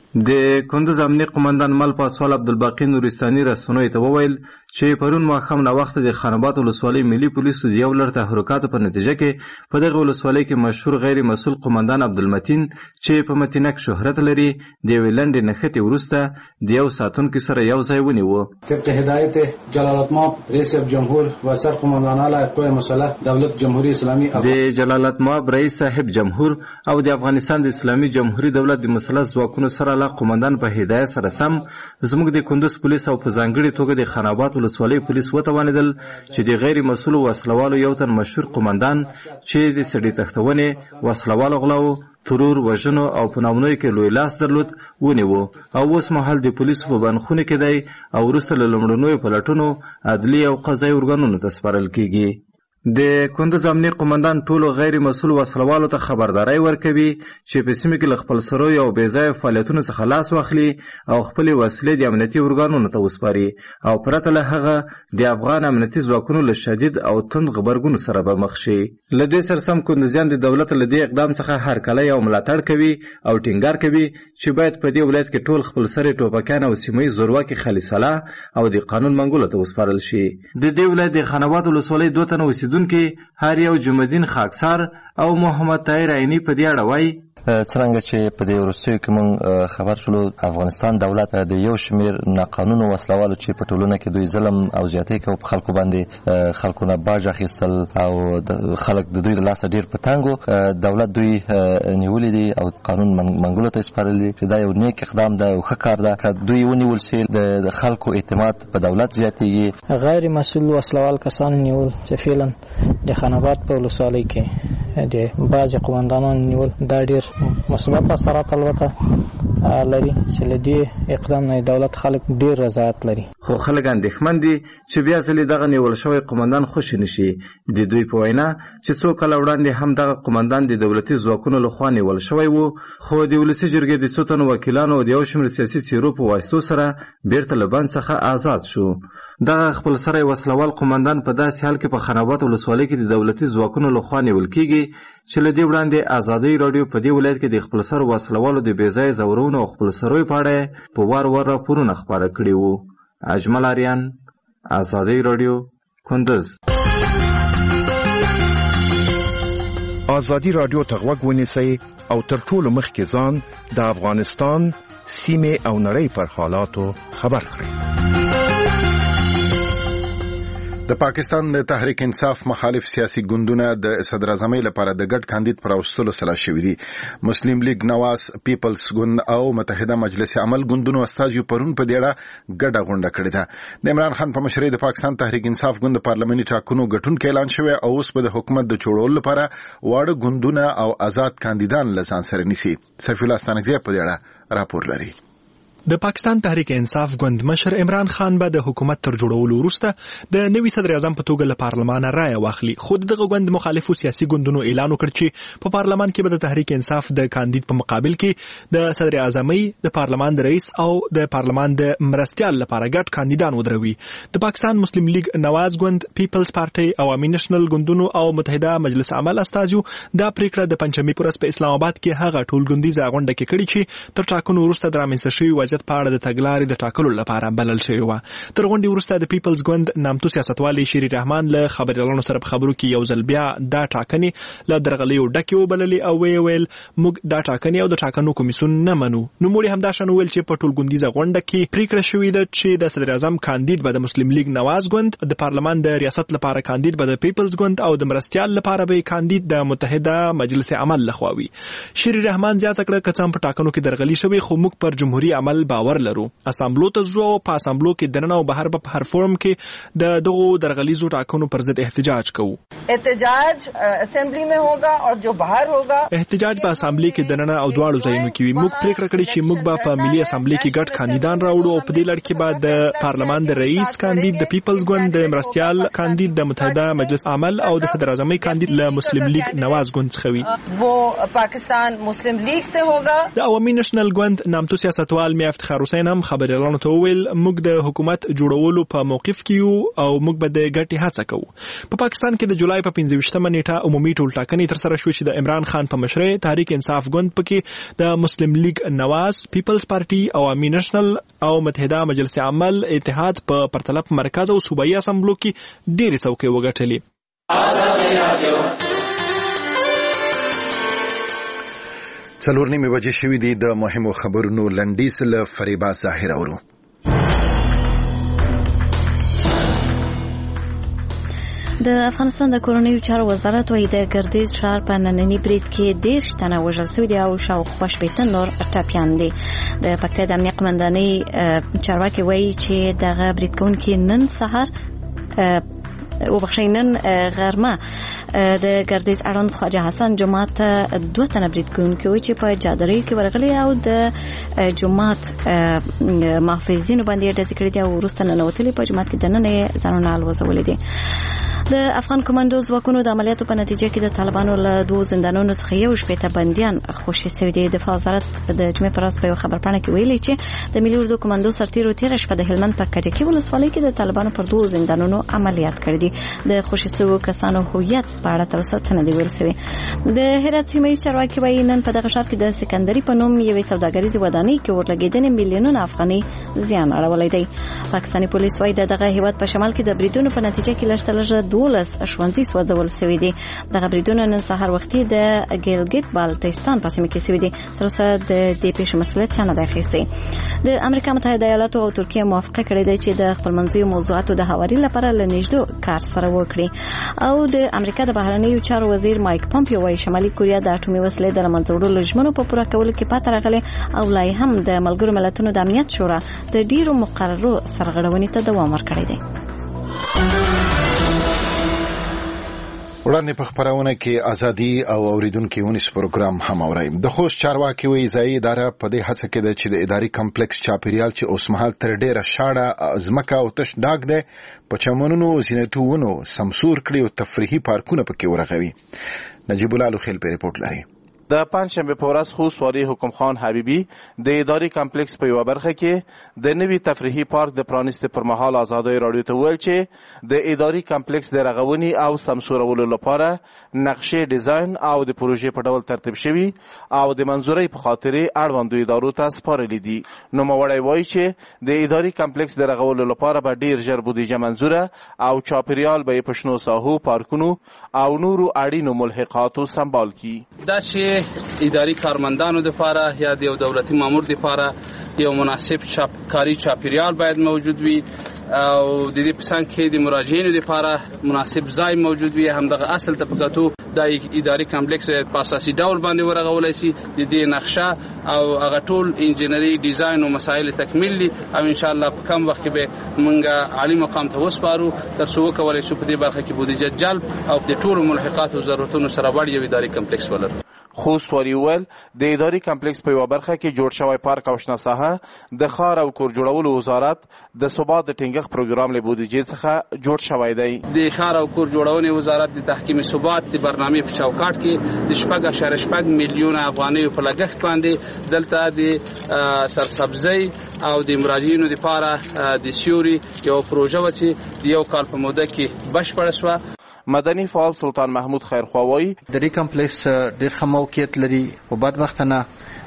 د کندوز امنیه قومندان مل پاسوال عبدالباقی نورستاني رسنیو ته وویل چې پرون ماښام ناوخته د خاناباد ولسوالۍ ملي پولیسو د یو لړ تحرکاتو په نتیجه کې په دغه ولسوالۍ کې مشهور غیر مسؤل قومندان عبدالمتین چې په متینک شهرت لري د یوې لنډې نښتې وروسته د یو ساتونکي سره یو ځای ونیوه. طبق هدایت جلالتمآب رئیس جمهور و سر قماندان اعلی قوای مسلح دولت جمهوری اسلامی د جلالتمآب رئیس صاحب جمهور او د افغانستان د اسلامي جمهوری دولت د مسلح ځواکونو سره له قومندان په هدایت سره سم زموږ د کندوز پولیس او په ځانګړي توګه د خاناباد ولسوالۍ پولیس وتوانیدل چې د غیر مسؤل وسلوالو یو تن مشهور قومندان چې د سړي تختونې وسلوالو غلاو ترور وژنو او په نامنوي کې لوی لاس درلود ونیوه او اوس مهال د پولیسو په بندخونه کې دی او وروسته له لومړنیو پلټونو عدلي او قضایي ارګانونو ته سپارل کیږي. د کندوز امنیه قومندان ټولو غیر مسؤل وسلوالو ته خبرداري ورکوي چې په سیمه کې له خپل سروي او بې ځایه فعالیتونو څخه لاس واخلي او خپلې وسلې د امنیتي ارګانونو ته وسپاري او پرته له هغه د افغان امنیتي ځواکونو له شدید او تند غبرګون سره به مخ شي. له دې سره سم کندوزیان د دولت له دې اقدام څخه هرکلی او ملاتړ کوي او ټینګار کوي چې باید په دې ولایت کې ټول خپل سري ټوپکیان او سیمه ییز زورواکي خالصله او د قانون منګولو ته وسپارل شي. د دې ولایت د خاناباد ولسوالۍ دوه تنه اوسیدونکي هر یو جمعدین خاکسار او محمد طاهر عینی په دې اړه وایي څرنګه چې په دې وروستیو کې موږ خبر شولو افغانستان دولت د یو شمیر ناقانونه وسلوالو چې په ټولنه کې دوی ظلم او زیاتۍ کوي په خلکو باندې خلکو نه باج اخیستل او خلک د دوی له لاسه ډیر په تنګو دولت دوی نیولي دي او قانون منګولو ته سپارلي چې دا یو نیک اقدام ده او ښه کار ده که دوی ونیول شي د خلکو اعتماد په دولت زیاتېږي. غیر مسؤل وسلوال کسان نیول چې فعلا د خاناباد په ولسوالۍ کې د بعضې قومندانانو نیول دا ډیر مثبت اثرات البته لري چې له دې اقدام نه دولت خلک ډیر رضایت لري. خو خلک اندېښمن دي چې بیا ځلې دغه نیول شوی قومندان خوشي نشي. د دوی په وینا چې څو کاله وړاندې هم دغه قومندان د دولتي ځواکونو لخوا نیول شوی و خو د ولسي جرګې د څو تنو وکیلانو او د یو شمېر سیاسي څېرو په واسطو سره بیرته له بند څخه آزاد شو. دغه خپل سری وسلوال قومندان په داسې حال کې په خاناباد ولسوالۍ کې د دولتي ځواکونو لخوا نیول کیږي چې له دې وړاندې ازادي رادیو په دې ولایت کې د خپل سر وسلوالو د بې ځایه ځورونو او خپل سروي په اړه په وار وار راپورونه خپاره کړي وو. اجمل آریان، ازادي رادیو، کندوز. ازادي رادیو ته غوږ ونیسئ او تر ټولو مخکې ځان د افغانستان سیمې او نړۍ پر حالاتو خبر کړئ. د پاکستان د تحریک انصاف مخالف سیاسي ګوندونه د صدر اعظمۍ لپاره د ګډ کاندید پر اوستلو سلا شوي دي. مسلم لیگ نواز پیپلز ګوند او متحده مجلس عمل ګوندونو استازیو پرون په دې اړه ګډه غونډه کړې ده. د عمران خان په مشرۍ د پاکستان تحریک انصاف ګوند د پارلماني ټاکنو ګټونکی اعلان شوی او اوس به د حکومت د جوړولو لپاره واړه ګوندونه او آزاد کاندیدان له ځان سره نیسي. سفیر الله ستانکزی په دې اړه راپور لري. د پاکستان تحریک انصاف ګوند مشر عمران خان به د حکومت تر جوړولو وروسته د نوي صدر اعظم په توګه له پارلمان رایه واخلي. خو دغه ګوند مخالفو سیاسي ګوندونو اعلان وکړ چې په پارلمان کې به د تحریک انصاف د کاندید په مقابل کې د صدر اعظمۍ، د پارلمان د رئیس او د پارلمان د مرستیال لپاره ګډ کاندیدان ودروي. د پاکستان مسلم لیگ نواز ګوند، پیپلز پارټي، عوامي نېشنل ګوندونو او متحده مجلس عمل استازیو دا پریکړه د پنځمې پورس په اسلام آباد کې هغه ټولګوندیزه غونډه کې کړې چې تر ټاکنو وروسته د رامنځته شوي وضعیت په اړه د تګلارې د ټاکلو لپاره بلل شوی و. تر غونډې وروسته د پیپلز ګوند نامتو سیاستوالي شیری رحمان له خبريالانو سره په خبرو کې یو ځل بیا دا ټاکنې له درغلیو ډکې وبللې او ویل موږ دا ټاکنې او د ټاکنو کمیسیون نه منو. نوموړي همدا شان ویل چې په ټولګوندیزه غونډه کې پریکړه شوې ده چې د صدر اعظم کاندید به د مسلم لیگ نواز ګوند، د پارلمان د ریاست لپاره کاندید به د پیپلز ګوند او د مرستیال لپاره به کاندید د متحده مجلس عمل لخوا وي. شیری رحمان زیاته کړه که څه په ټاکنو کې درغلي شوی خو موږ پر جمهوریت عمل باور لرو. اسامبلو ته ځو، په اسامبلو کې دننه او بهر په هر فورم کې د دغو درغلیزو ټاکنو پر ضد احتجاج کوو. احتجاج اسمبلی में होगा और जो बाहर होगा احتجاج په اسامبلی کې دننه او دواړو ځایونو کې وي. موږ پریکړه کړې چې موږ به په ملي اسامبلی کې ګډ کاندیدان راوړو او په دې لړ کې به د پارلمان د رئیس کاندید، د پیپلز ګوند د مرستیال کاندید، د متحده مجلس عمل او د صدر اعظمي کاندید له مسلم لیگ نواز ګوند څخه وي. وہ پاکستان مسلم لیگ سے ہوگا. د عوامي نېشنل ګوند نامتو سیاستوال میا افتخار حسین هم خبريالانو ته وویل موږ د حکومت جوړولو په موقف کې یو او موږ به د ګټې هڅه کوو. په پاکستان کې د جولای په 15مه نیټه عمومي ټولټاکنې تر سره شوې چې د عمران خان په مشرۍ تحریک انصاف ګوند پکې د مسلم لیگ نواز، پیپلز پارټي، عوامي نېشنل او متحده مجلس عمل اتحاد په پرتله په مرکز او صوبایي اسامبلو کې ډېرې څوکۍ وګټلې. څلور نیمې بجې شوې دي. د مهمو خبرونو لنډیز له فریبا ظاهر اورو. د افغانستان د کورنیو چارو وزارت وايي د ګردیز ښار په ننني برید کې 13 تنه وژل شوي دي او شاوخوا 15 نور ټپیان دي. د پکتیا د امنیت قمندانۍ چارواکي وايي چې دغه برید کوونکي نن سهار وبخښینن غرمه د ګردیز اړوند خواجه حسن جماعت 2 تنه برید کوونکي وي چې په جادرۍ کې ورغلي او د جماعت محافظینو باندې ډزې کړې دي او وروسته ننوتلي په جماعت کې دننه ځانونه الوزولي دي. د افغان کمانډو ځواکونو د عملیاتو په نتیجه کې د طالبانو له 2 زندانونو څخه یو شپېته بندیان خوشي شوي دي. دفاع وزارت د جمعې پر ورځ په یو خبرپاڼه کې ویلي چې د ملي اردو کمانډو سرتیرو تېره شپه د هلمند په کجکي ولسوالۍ کې د طالبانو پر 2 زندانونو عملیات کړي دي. د خوشي شویو کسانو هویت په اړه تر اوسه څه نه دی ویل شوی. د هرات سیمه ییز چارواکي وايي نن په دغه ښار کې د سکندري په نوم یوې سوداګریزې ودانۍ کې ورلګېدنې میلیونونه افغاني زیان اړولی دی. پاکستاني پولیس وايي دغه هیواد په شمال کې د بریدونو په نتیجه کې لږ تر لږه 12 ښوونځي سوځول شوي دي. دغه بریدونه نن سهار وختي د ګیلګټ بالتیستان په سیمه کې شوي دي. تر اوسه د دې پیښې مسؤلیت چا نه دی اخیستی. د امریکا متحده ایالاتو او ترکیه موافقه کړې ده چې د خپلمنځي موضوعاتو د هواري لپاره له نږدې کار سره وکړي. او د امریکا د بهرنیو چارو وزیر مایک پومپیو وايي شمالي کوریا د اټومي وسلې د له منځه وړلو ژمنو په پوره کولو کې پاتې راغلې او لا هم د ملګرو ملتونو د امنیت شورا د ډیرو مقررو سرغړونې ته دوام ورکړی دی. وړاندې په خبرونه کې ازادي او اوریدونکو ونیس پروګرام هم اورئ. د خوست چارواکي وایي ځایي اداره په دې هڅه کې ده چې د اداري کمپلیکس چاپیریال چې اوسمهال تر ډیره شاړه ځمکه او تش ډاګ ده په چمنونو زینتونو سمسور کړي او تفریحي پارکونه پکې ورغوي. نجیب الله لوخیل په ریپورت لري. د پنجشنبه په ورځ خوست والي حکم خان حبیبي د اداري کمپلیکس په یوه برخه کې د نوي تفریحي پارک د پرانیستې پر مهال ازادۍ راډیو ته وویل چې د اداري کمپلیکس د رغونې او سمسورولو لپاره نقشې ډیزاین او د پروژې په ډول ترتیب شوي او د منظورۍ په خاطرې اړوندو ادارو ته سپارلي دي. نوموړی وایي چې د اداري کمپلیکس د رغولو لپاره به ډیر ژر بودیجه منظوره او چاپیریال به یې په شنو ساحو، پارکونو او نورو اړینو ملحقاتو سمبال کړي. دا چې اداري کارمندانو لپاره یا د یو دولتي مامور لپاره یو مناسب کاري چاپیریال باید موجود وي او د دې په څنګ کې د مراجعینو لپاره مناسب ځای موجود وي. همدغه اصل ته په کتو د اداري کمپلیکس په اساسي ډول باندې ورغولای شي. د دې نقشه او هغه ټول انجینری ډیزاین او مسایل تکمیل دي او ان شاء الله په کم وخت کې به مونږه عالی مقام ته وسپارو تر څو وکولای شو په دې برخه کې بودیجه جلب او د ټولو ملحقات او ضرورتونو سره وړ یو اداري کمپلیکس ولرو. خوست والي وویل د اداري کمپلیکس په یوه برخه کې جوړ شوی پارک او شنه ساحه د ښار او کور جوړولو وزارت د ثبات د ټینګښت پروګرام له بودیجې څخه جوړ شوی دی. د ښار او کور جوړونې وزارت د تحکیم ثبات د برنامې په چوکاټ کې د 4.6 میلیونه افغانیو په لګښت باندې دلته د سرسبزۍ او د مراجعینو لپاره د سیوري یو پروژه و چې یو کال په موده کې بشپړه شوه. مدني فعال سلطان محمود خیرخوا وایي اداري کمپلیکس ډېر ښه موقعیت لري او بدبختانه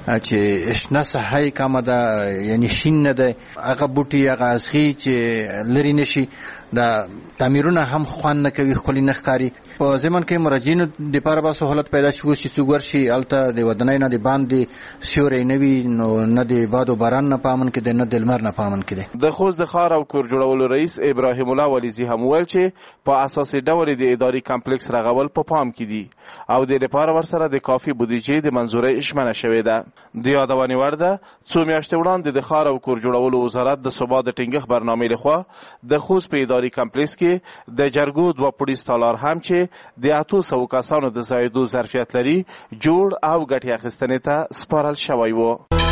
چې شنه صحای کمه ده یعنی شین نه ده هغه بوټي هغه ازغي چې لري نشي دا تعمیرونه هم خوان نه کوي خپل نه ښکاری په زمون کې مراجعینو د لپاره به سہولت پیدا شي چې څوګر شي الته د ودانۍ نه د باندې سیوري نوي نو نه د باد او باران نه پامن کې نه د لمر نه پامن کې د خوست د ښار او کور جوړولو رئیس ابراهیم الله ولیزي هم ویل چې په اساسي ډول د اداري کمپلیکس رغول په پام کې دي او د لپاره ورسره د کافي بودیجې د منظورې اشمنه شوې ده د یادونې وړ ده څو میاشتې وړاندې د ښار او کور جوړولو وزارت د ثبات د ټینګښت برنامې لخوا د خوست په اداري کمپلیکس کې د جرګو 2 پولیس تالار هم چې د 800 کسانو د زایدو ظرفیت لري جوړ او ګټې اخیستنې ته سپارل شوی و.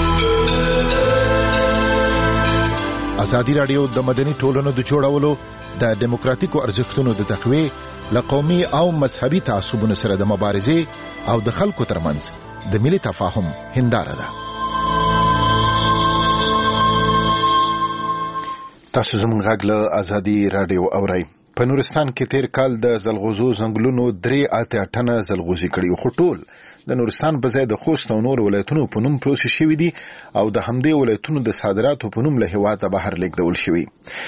ازادي راډیو د مدني ټولنو د جوړولو د دیموکراتیکو ارزښتونو د تقویې له قومي او مذهبي تعصبونو سره د مبارزې او د خلکو ترمنځ د ملي تفاهم هنداره ده. تاسو زموږ غږ له ازادي راډیو اورئ. په نورستان کې تیر کال د زلغوزو ځنګلونو 3 ټنه زلغوزي کړي خو ټول د نورستان په ځای د خوست او نور ولایتونو په نوم پروسس شوي دي او د همدې ولایتونو د صادراتو په نوم له هیواده بهر لیږدول شوي.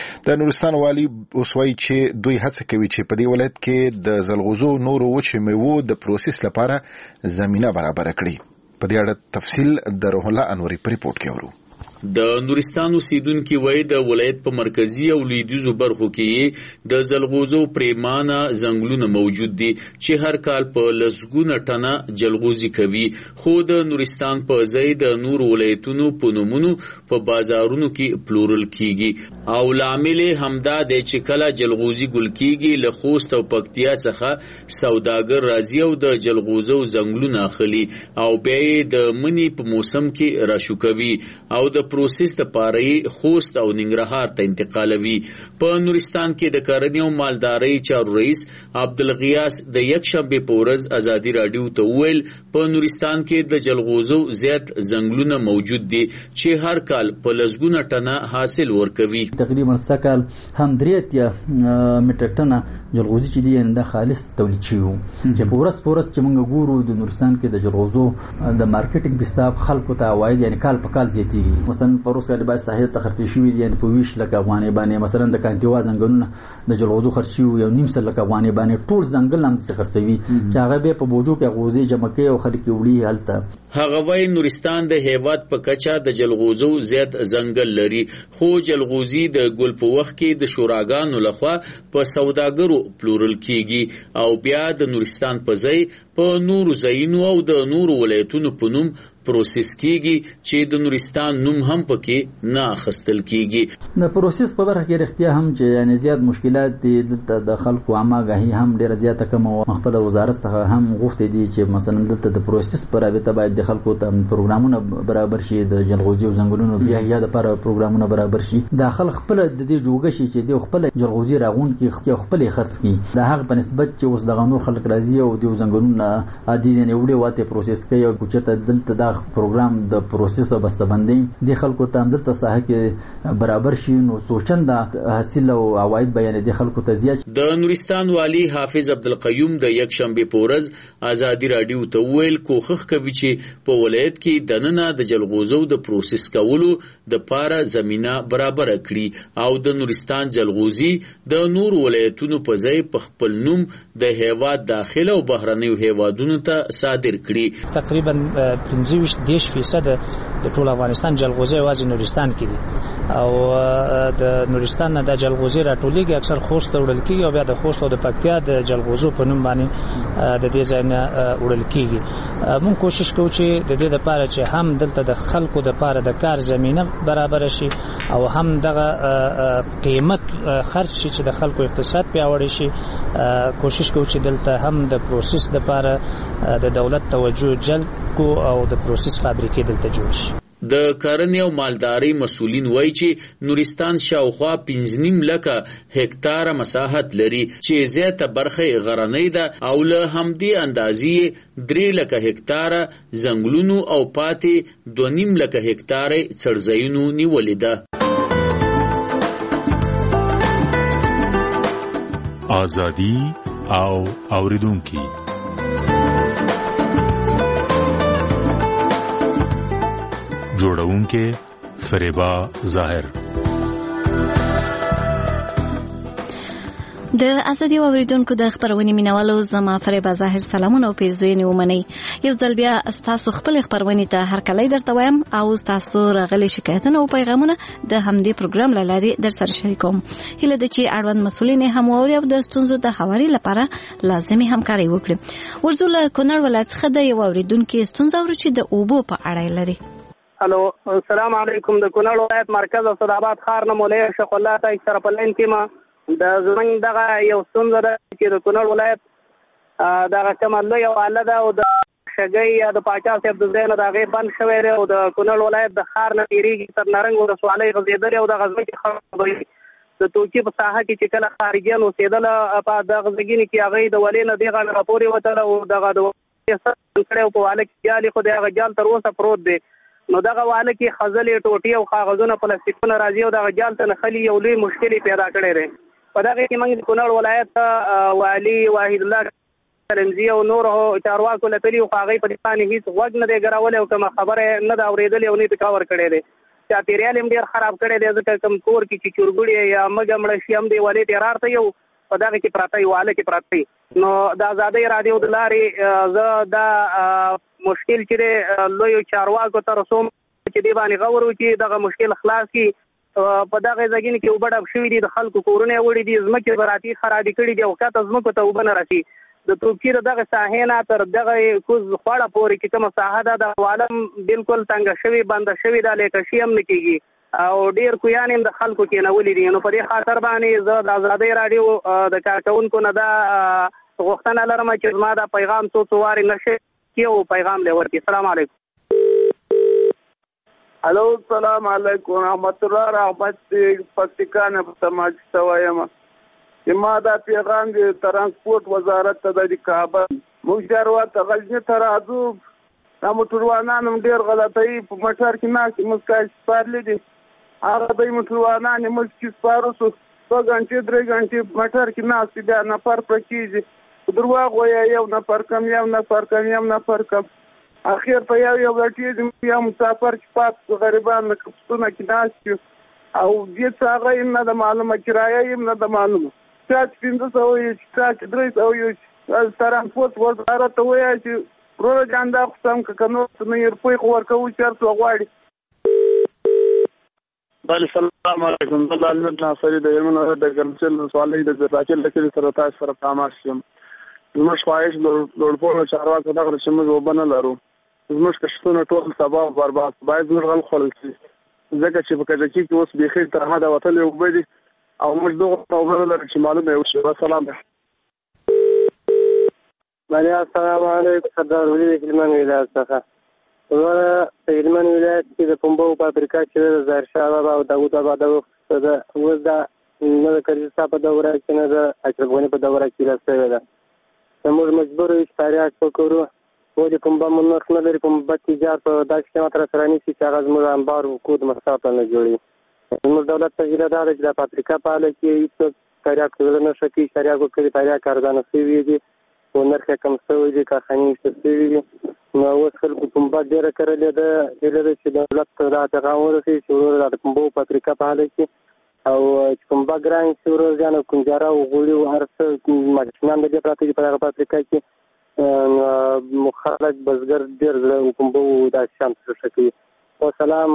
د نورستان والي اوس وایي چې دوی هڅه کوي چې په دې ولایت کې د زلغوزو نورو وچې میوو د پروسس لپاره زمینه برابر کړي. په دې اړه تفصیل د روح الله انوري په ریپورت کې اورو. د نورستان اوسیدونکي وایي د ولایت په مرکزی او لویدیځو برخو کې د زلغوزو پریمانه ځنګلونه موجود دي چې هر کال په لسګونه ټنه جلغوزي کوي خو د نورستان په ځای د نور ولایتونو په نومونو په بازارونو کې پلورل کیږي او لامل همدا دی چې کله جلغوزي ګل کیږي له خوست او پکتیا څخه سوداګر راځي او د جلغوزو ځنګلونه اخلي او بیا د منی په موسم کې راشو کوي او د پروسس د پاره خوست او ننګرهار ته انتقالوي. په نورستان کې د کرنې او مالدارۍ چارو رئیس عبدالغیاس د یکشنبه په ورځ ازادي راډیو ته ویل په نورستان کې د جلغوزو زیات ځنګلونه موجود دي چې هر کال په لسګونه ټنه حاصل ورکوي. تقریبا سکل هم 3 میټر ټنه جلغوزي چې دي د خالص تولید شوی چې په ورځ چې موږ ګورو د نورستان کې د جلغوزو د مارکیټینګ په حساب خلکو ته عواید یعنی کال په کال زیاتېږي. مثلا پروسه د باید صحیح تخصصي شوی دي یعنی په 20 لک افغانۍ باندې مثلا د کانتیوا ځنګلونه د جلغوزو خرچي یو 9 لک افغانۍ باندې ټول ځنګل هم څه خرڅوي چې هغه به په بوجو کې غوزي جمع کوي او خلک وړي حالت. هغه وای نورستان د هیواد په کچا د جلغوزو زیات ځنګل لري خو جلغوزي د ګل په وخت کې د شوراګانو لخوا په سوداګرو پلورل کیږي او بیا د نورستان په ځای په نورو ځایونو او د نورو ولایتونو په نوم پروسس کیږي چې د نورستان نوم هم پکې نه اخستل کیږي. د پروسس په برخه کې رښتیا هم چې یعنی زیات مشکلات دي د خلکو عامه هم ډیره زیاته کم او خپل وزارت څخه هم غوښتي دي چې مثلا دلته د پروسس پر رابطه باید د خلکو ته پروګرامونه برابر شي د جلغوزي او ځنګلونو بیا یا د پر پروګرامونه برابر شي د خلک خپل د دې جوګه شي چې د خپل جلغوزي راغون کې خپل خرڅ کی د هغه په نسبت چې اوس دغه نور خلک راځي او د ځنګلونو عادي نه وړي واته پروسس کوي او چې دلته د پروګرام د پروسس او بسته‌بندۍ د خلکو ته دلته ساحه کې برابر شي نو سوچنده حاصل او عواید بیان د خلکو ته زیات. د نورستان والی حافظ عبدالقیوم د یکشنبه په ورځ ازادي راډیو ته ویل کوخخ کوي چې په ولایت کې د نننه د جلغوزو د پروسس کولو د پاره زمينه برابر کړي او د نورستان جلغوزي د نور ولایتونو په ځای په خپل نوم د هیواد داخله او بهرنیو هیوادونو ته صادر کړي. تقریبا 15% د ټول افغانستان جلغوزي واځي نورستان کې دي او د نورستان نه د جلغوزي راټولېږي اکثر خوست وړل کېږي او بیا د خوست او د پکتیا د جلغوزو په نوم باندې د دې ځای نه وړل کېږي. موږ کوشش کوو چې د دې لپاره چې هم دلته د خلکو د لپاره د کار زمينه برابر شي او هم دغه قیمت خرج شي چې د خلکو اقتصاد پیاوړی شي. کوشش کوو چې دلته هم د پروسس لپاره د دولت توجه جلب کو او د پروسس فابریکې دلته جوړ شي. د کرنې او مالدارۍ مسولین وایي چې نورستان شاوخوا 15 لکه هکتاره مساحت لري چې زیاته برخه غرنۍ ده او له همدې اندازې 3 لکه هکتاره ځنګلونو او پاتې 2.5 لکه هکتاره څړځایونو نیولې ده. ازادي او اوریدونکي جوړونکې فریبا ظاهر. د ازادي اوریدونکو د خبرونې مینوالو زما فریبا ظاهر سلامونه او پیرزوینې ومنئ. یو ځل بیا ستاسو خپل خبرونې ته هرکلی درته وایم او ستاسو راغلي شکایتونه او پیغامونه د همدې پروګرام له لارې در سره شریکوم. هیله ده چې اړوند مسؤلین هم واوري او د ستونزو د هواري لپاره لازمي همکاري وکړي. ورځو له کونړ ولایت څخه د یو اوریدونکي ستونزه اورو چې د اوبو په اړه لري. الو السلام علیکم. د کونړ ولایت مرکز اسداباد ښار نه مولوی شیخ الله تای سره په لین کې ما د زمنګ دغه یو ستونزه ده چې د کونړ ولایت دغه کومه لویه واله ده او د شګۍ یا د پاچا صاحب د ځای نه د هغې بند شوی دی او د کونړ ولایت د ښار نه تېرېږي تر نارنګ ولسوالۍ غځېدلې او دغه ځمکې خړوبوي. د توکي په ساحه کې چې کله خارجیان اوسېدله په دغه ځګینې کې هغوی د ولې نه دې غاړه راپورې وتله او دغه د کړی او په واله کې جال خو د هغه جال تر اوسه پروت دی. نو دغه واله کې خځلې ټوټې او کاغذونه پلاستیکونه راځي او دغه جال ته نښلي یو لوی مشکل پیدا کړی دی. په دغه کې موږ د کونړ ولایت والي واحد الله کرنزي او نور چارواکو له تلي او هغوی په دې باندې هېڅ غوږ نه دی ګرولی او کومه خبره نه ده اورېدلې او نه یې کور کړی دی. چاپېریال هم ډېر خراب کړی دی ځکه کوم کور کې چې چورګوړي یا مږه مړه شي هم دی والې تیرار ته یو په دغه کې پراته وي واله کې پراته وي. نو د ازادۍ راډیو د لارې زه دا مشکل چې دی لویو چارواکو ته رسوم چې دې باندې غور وکړي دغه مشکل خلاص کړي. په دغه ځګینې کې اوبه ډک شوي دي د خلکو کورونه یې وړي دي ځمکې زراعتي خرابې کړي دي او کاته ځمکو ته اوبه نه رسي. د توپچي د دغه ساحې نه تر دغه کوز خوړه پورې چې کومه ساحه ده د عالم بالکل تنګه شوي بنده شوي ده لیکشي هم نه کېږي او ډېر کویان هم د خلکو کېنولي دي. نو په دې خاطر باندې زه د ازادۍ راډیو د کارکوونکو نه دا غوښتنه لرم چې زما دا پیغام څو وارې نشي کړي او پیغام دې ورکړي. السلام علیکم. الو السلام علیکم رحمت الله رحمت پکتیکا نه سماج سوایم چې ما دا پیغام د ترانسپورت وزارت ته د کابل موږ چارواکو ته غږ ته راځو دا موټروانان هم ډېر غلطوي په موټر کې ناست موږ کاش سپارلی دي هغه دوی موټروانان یې موږ چې سپارو سو 2 غنټې 3 غنټې موټر کې ناست بیا نفر پرې کېږي درواغ وایي یو نفر کم اخیر په یو غټي یو مسافر چې پات غریبان کپسونه کې ناست او دې څه هغه نه د معلومه کرایه یې نه د معلومه چې 500 یې چې 300 یې ترانسپورت وزارت ته وایي چې پرو جاندا خصم کنو نه یې روپۍ خو ورکوي چې څو غواړي. بله السلام علیکم. زه علمت ناصري د یمن د ګرمچل سوالې د راچل لکه سره تاسو سره تماس یم. زموږ خواهش لوړپوړو چارواکو دغه چې موږ وبنه لرو زموږ کښتونه ټول تباه او برباد باید زموږ غل خوړل شي ځکه چې په کجکي کې اوس بیخي تر حده وتلې اوبه دي او موږ دغه اوبه لرو چې معلومه یې وشي. والسلام. السلام علیکم. سردار ولی هلمند ولایت څخه زه په هلمند ولایت کې د پنبو په افریقا کې د ظاهرشاه بابا او داود بابا د اوس دا نه د کرزي په دوره کې نه د اشرف غني په دوره کې راځي ده موږ مجبور یو چې تاریخ وکړو و د پنبه منخ نه لري پنبه تجارت په داسې قیمت را سره نیسي چې هغه زموږ انبار کود مسافه نه جوړي. زموږ دولت ته هیله دا ده چې د افریقا په حاله کې هېڅ تاریخ کړل نه شي تاریخ وکړي تاریخ ارزانه شوي دي او نرخ کم شوی دي کارخانې ایستل شوي دي. نو اوس خلکو پنبه ډېره کرلې ده هیله ده چې دولت ته دا پیغام ورسوي چې ورور د پنبو په افریقا په حاله کې او چې پنبه ګران شي ورور جان او کنجاره او غوړي او هر څه ماشینان د دې پراته دي په هغه افریقا کې خلک بزګر ډېر زړه پنبو داسې شان څه کوي. والسلام.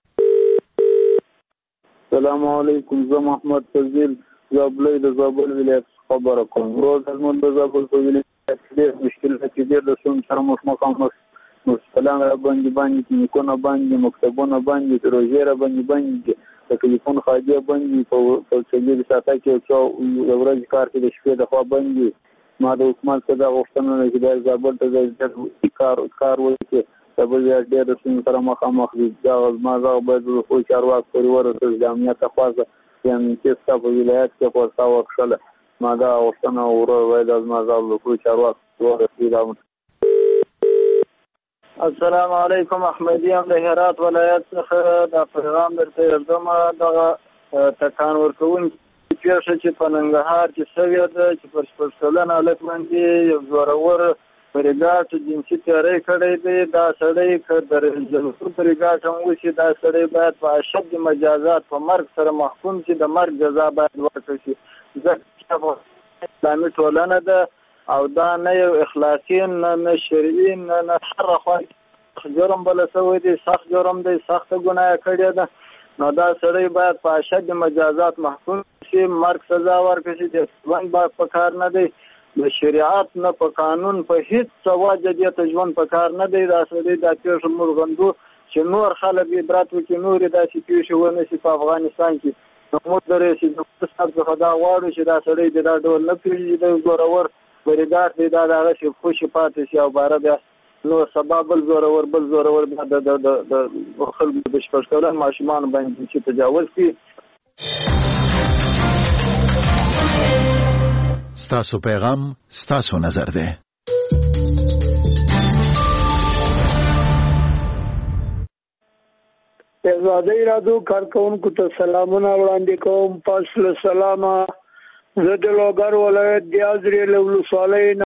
السلام علیکم. زه محمد فضیل زابلۍ د زابل ولایت خبره کوم. روز زموږ د زابل په ولایت کې ډېر مشکلات ډېر د ستونزو سره مخامخ مستلان را باندې کلینیکونه باندې مکتبونه باندې روژې را باندې د ټلیفون خاجه باندې په څلور ساعته کې څو ورځې کار کې د شپې د خوا باندې ما د حکومت څخه دا غوښتنه ده چې د زابل ته د کار وکړي زابل ډېر د ستونزو سره مخامخ دي. دا ما زه باید د خپل چارواکو پورې ورسوي د امنیت خواصه یعنې چې ستا په ولایت کې خورسا وکښله ما دا غوښتنه ورور باید از ما زه د خپل چارواکو ورسوي. السلام علیکم. احمدی هم د هرات ولایت څخه دا پیغام درته یردم دغه تکان ورکوونکي پیښه چې په ننګرهار کې شوې ده چې پر 14 هلک باندې یو زورور بریګاټ جنسي تیاری کړی دی. دا سړی که د رئیس جمهور بریګاټ هم وشي دا سړی باید په اشد مجازات په مرګ سره محکوم شي، د مرګ جزا باید ورکړل شي. ځکه اسلامي ټولنه ده او دا نه یو اخلاقي نه شرعي نه هر خوا جرم بل شوی دی، سخت جرم دی، سخته ګناه کړې ده. نو دا سړی باید په اشد مجازات محکوم شي، مرګ سزا ورکړل شي. د ژوند باید په کار نه دی، د شریعت نه په قانون په هیڅ وجه دې ته ژوند په کار نه دی. دا سړی دا پیښه موږ غندو چې نور خلک عبرت وکړي، نورې داسې پیښې ونه شي په افغانستان کې. نو موږ د رئیس جمهور صاحب څخه دا غواړو چې دا سړی د دا ډول نه پرېږدي، د زورور بریګاټ دی دا دغسې خوشي پاتې شي او باره بیا نور سبا بل زورور بیا د خلکو د شپږ کلن ماشومانو باندې چې تجاوز کړي. ستاسو پیغام ستاسو نظر دی. ازادي راډیو کارکونکو ته سلامونه وړاندې کوم. پس له سلامه زه د لوګر ولایت د ازرې له ولسوالۍ